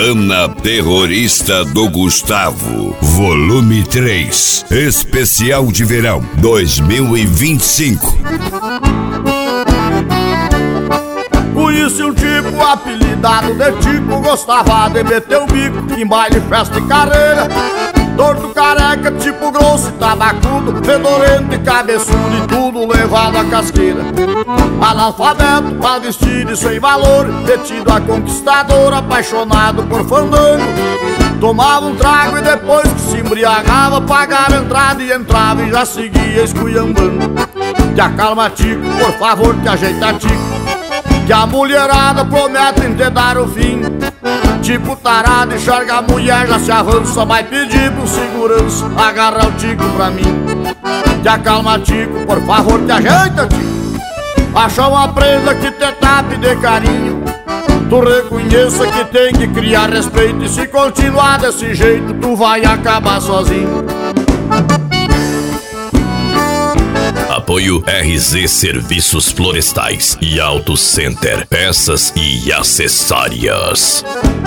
Ana Terrorista do Gustavo, volume 3, especial de verão 2025. Conheci um tipo apelidado de Tico, gostava de meter o bico em baile, festa e carreira. Torto, careca, tipo grosso, tabacudo, fedorento e cabeçudo e tudo levado à casqueira. Analfabeto, mal vestido e sem valor, metido a conquistador, apaixonado por fandango. Tomava um trago e depois que se embriagava, pagava a entrada e entrava e já seguia esculhambando. Te acalma, Tico, por favor, te ajeita, Tico, que a mulherada promete te dar o fim. Tipo tarado, enxerga a mulher, já se avança, vai pedir pro segurança agarrar o Tico pra mim. Te acalma, Tico, por favor, te ajeita, Tico. Acha uma prenda que te tape de carinho. Tu reconheça que tem que criar respeito, e se continuar desse jeito, tu vai acabar sozinho. Apoio RZ Serviços Florestais e Auto Center, peças e acessórias.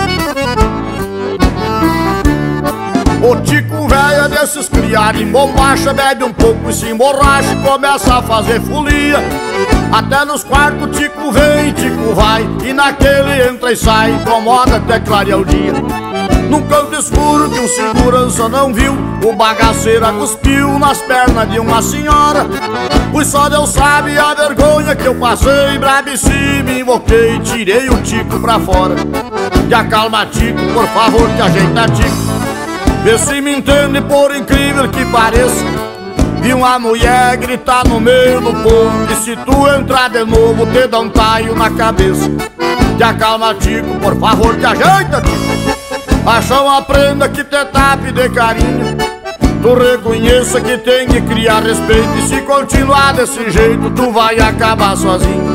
O Tico velho é desses criados em bombacha, bebe um pouco e se emborracha e começa a fazer folia. Até nos quartos Tico vem, Tico vai, e naquele entra e sai, incomoda até clarear o dia. Num canto escuro que um segurança não viu, o bagaceira cuspiu nas pernas de uma senhora. Pois só Deus sabe a vergonha que eu passei, brabeci, me invoquei e tirei o Tico pra fora. Te acalma, Tico, por favor, te ajeita, Tico, vê se me entende, por incrível que pareça. Vi uma mulher gritar no meio do povo, e se tu entrar de novo, te dá um taio na cabeça. Te acalma, Tico, por favor, te ajeita, Tico. Acha uma prenda que te tape de carinho. Tu reconheça que tem que criar respeito, e se continuar desse jeito, tu vai acabar sozinho.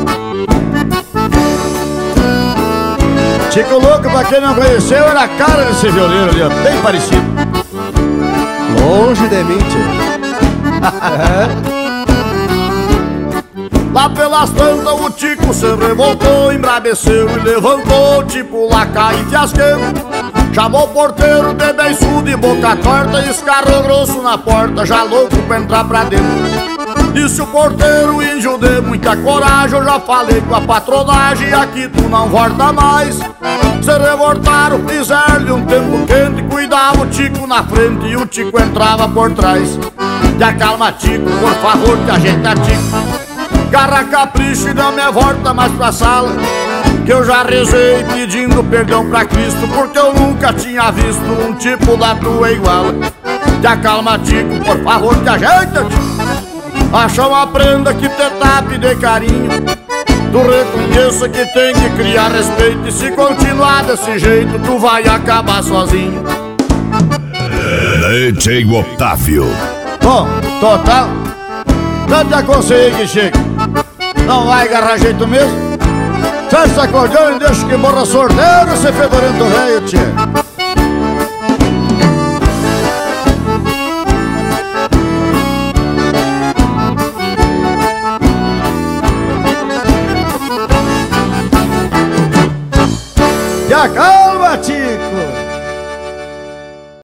Tico Louco, pra quem não conheceu, era a cara desse violeiro ali, ó, bem parecido. Longe de mim, tio. Lá pelas tantas o Tico se revoltou, embrabeceu e levantou, tipo lacaio e fiasqueiro. Chamou o porteiro de beiçudo e boca torta, e escarrou grosso na porta, já louco pra entrar pra dentro. Disse o porteiro, índio de muita coragem, eu já falei com a patronagem, aqui tu não volta mais. Se revoltaram, fizeram-lhe um tempo quente, cuidava o Tico na frente e o Tico entrava por trás. Te acalma, Tico, por favor, te ajeita, Tico, garra capricho e não me volta mais pra sala, que eu já rezei pedindo perdão pra Cristo, porque eu nunca tinha visto um tipo da tua igual. Te acalma, Tico, por favor, te ajeita, Tico. Acha uma prenda que te tape de carinho. Tu reconheça que tem que criar respeito, e se continuar desse jeito, tu vai acabar sozinho. DJ Otávio. Bom, total, não te aconselho que chega. Não vai agarrar jeito mesmo. Sai esse acordeão e deixa que morra sorteiro, esse fedorento velho, tchê.